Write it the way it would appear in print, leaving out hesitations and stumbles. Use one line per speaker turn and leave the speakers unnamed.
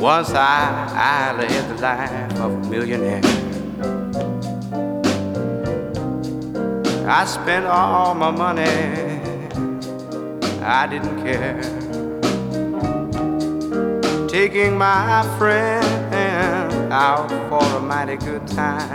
Once I led the life of a millionaire. I spent all my money, I didn't care. Taking my friend out for a mighty good time.